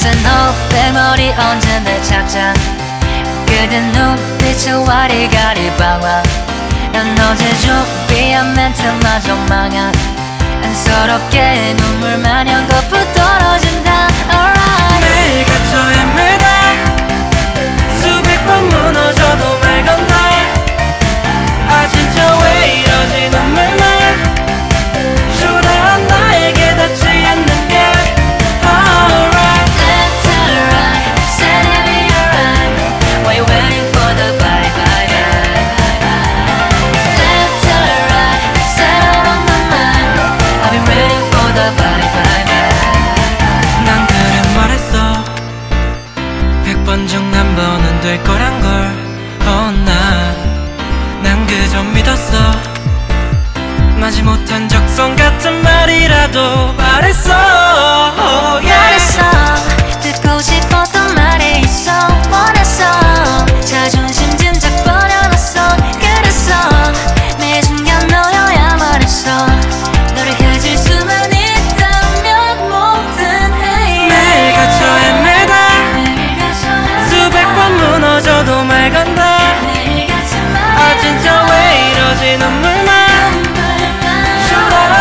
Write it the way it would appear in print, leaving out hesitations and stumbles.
머리 언제 내 착장 그대 눈빛의 와리가리 방황 난 어제 준비한 멘트마저 망한 안쓰럽게 눈물 마냥 거푸 떨어진다 Alright 매일 갇혀 헤매다 수백 번 무너져도 말 건너 아 진짜 왜 이러지 눈물만 초라한 나에게 닿지 않는 게 Alright Left and right, said it be alright Why you waiting for the bye bye bye Left and right, said I'm on my mind I've been waiting for the bye bye bye 난 그래 말했어 100번 중 한 번은 될 거란 걸 난 그저 믿었어 마지못한 적성 같은 말이라도 말했어 말했어 듣고 싶었던 말이 있어 원했어 자존심 짐작 버려놨어 그랬어 매 순간 너여야만 했어 너를 가질 수만 있다면 뭐든 해 매일 갇혀 헤매다 수백 번 무너져도 말 건너 아 진짜 왜 이러지 눈물만 초라한